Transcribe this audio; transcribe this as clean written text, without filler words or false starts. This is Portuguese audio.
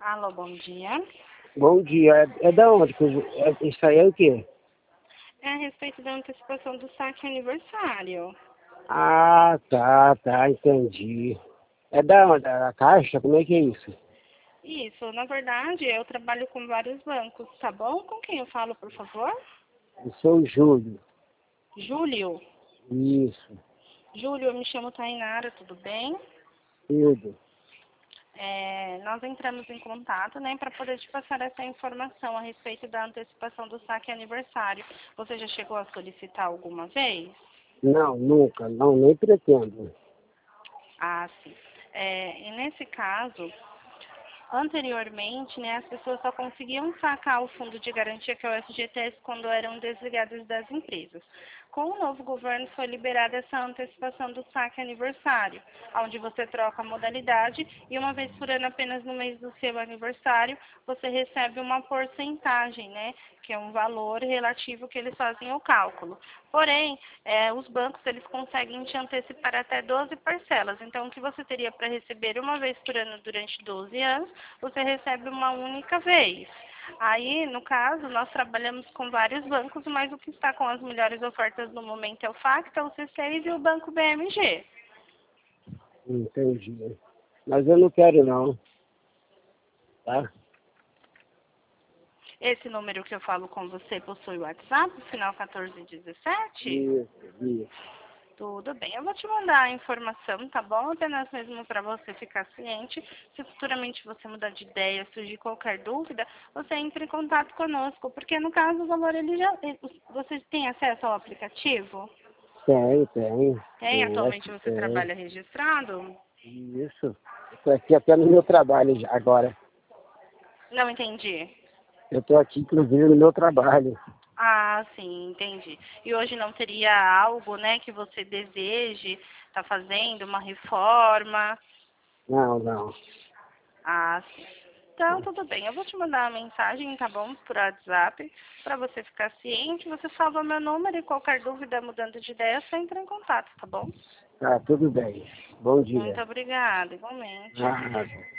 Alô, bom dia. Bom dia. É da onde? Isso aí é o quê? É a respeito da antecipação do saque aniversário. Ah, tá, entendi. É da onde? Da Caixa? Como é que é isso? Isso, na verdade, eu trabalho com vários bancos, tá bom? Com quem eu falo, por favor? Eu sou o Júlio. Júlio. Isso, Júlio, eu me chamo Tainara, tudo bem? tudo. Nós entramos em contato, né, para poder te passar essa informação a respeito da antecipação do saque aniversário. Você já chegou a solicitar alguma vez? Não, nunca. Não, nem pretendo. Ah, sim. E nesse caso, anteriormente, né, as pessoas só conseguiam sacar o fundo de garantia, que é o FGTS, quando eram desligadas das empresas. Com o novo governo foi liberada essa antecipação do saque aniversário, onde você troca a modalidade e uma vez por ano, apenas no mês do seu aniversário, você recebe uma porcentagem, né, que é um valor relativo que eles fazem o cálculo. Porém, os bancos eles conseguem te antecipar até 12 parcelas. Então, o que você teria para receber uma vez por ano durante 12 anos, você recebe uma única vez. Aí, no caso, nós trabalhamos com vários bancos, mas o que está com as melhores ofertas no momento é o Facta, o C6 e o Banco BMG. Entendi. Mas eu não quero não, tá? Esse número que eu falo com você possui o WhatsApp, final 1417? Isso. Tudo bem, eu vou te mandar a informação, tá bom? Apenas mesmo para você ficar ciente. Se futuramente você mudar de ideia, surgir qualquer dúvida, você entre em contato conosco, porque no caso o valor você tem acesso ao aplicativo? Tem. Tem, O atualmente você ST. trabalha registrado? Isso. Estou aqui até no meu trabalho agora. Não entendi. Eu estou aqui, inclusive, no meu trabalho. Ah, sim, entendi. E hoje não teria algo, né, que você deseje estar fazendo, uma reforma? Não. Ah, sim. Então, tudo bem. Eu vou te mandar uma mensagem, tá bom? Por WhatsApp, para você ficar ciente. Você salva meu número e qualquer dúvida mudando de ideia, você entra em contato, tá bom? Tá, tudo bem. Bom Muito dia. obrigada, igualmente. Ah,